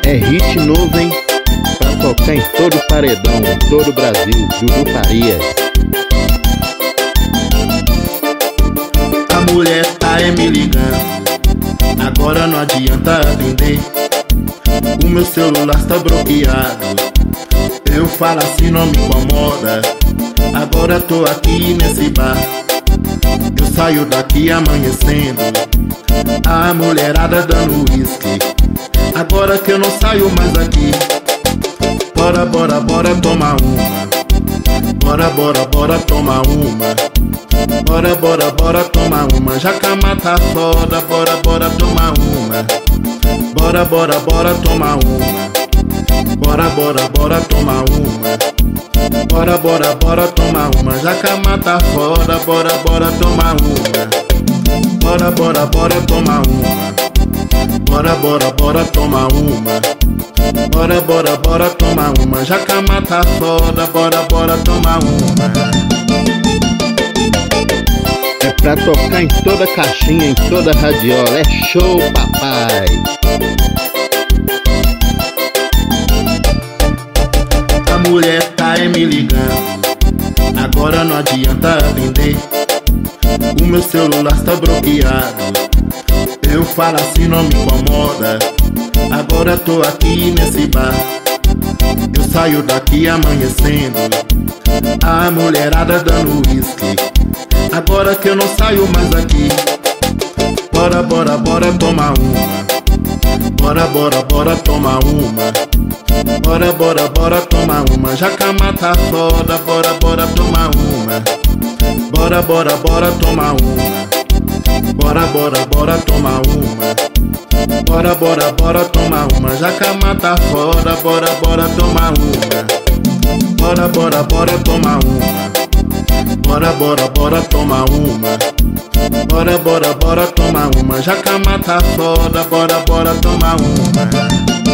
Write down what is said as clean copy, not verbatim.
É hit novo, hein? Pra tocar em todo paredão, em todo o Brasil. Dudu Farias. A mulher tá me ligando, agora não adianta atender. O meu celular está bloqueado, eu falo assim, não me incomoda. Agora tô aqui nesse bar, eu saio daqui amanhecendo, a mulherada dando uísque. Agora que eu não saio mais aqui, bora, bora, bora tomar uma. Bora, bora, bora tomar uma. Bora, bora, bora tomar uma. Já que a mata foda, bora, bora tomar uma. Bora, bora, bora tomar uma. Bora, bora, bora tomar uma. Bora, bora, bora tomar uma. Já que a mata foda, bora, bora tomar uma. Bora, bora, bora tomar uma. Bora, bora, bora tomar uma. Bora, bora, bora tomar uma. Já que a mata foda, bora, bora tomar uma. É pra tocar em toda caixinha, em toda radiola. É show, papai. A mulher tá me ligando, agora não adianta atender. O meu celular está bloqueado, eu falo assim, não me incomoda. Agora tô aqui nesse bar, eu saio daqui amanhecendo, a mulherada dando uísque. Agora que eu não saio mais aqui, bora, bora, bora tomar uma. Bora, bora, bora tomar uma. Bora, bora, bora tomar uma. Já que a mata foda, bora, bora tomar uma. Bora, bora, bora tomar uma. Bora, bora, bora tomar uma. Bora, bora, bora tomar uma. Já que a mata foda, bora, bora tomar uma. Bora, bora, bora tomar uma. Bora, bora, bora tomar uma. Bora, bora, bora tomar uma. Já que a mata foda, bora, bora tomar uma.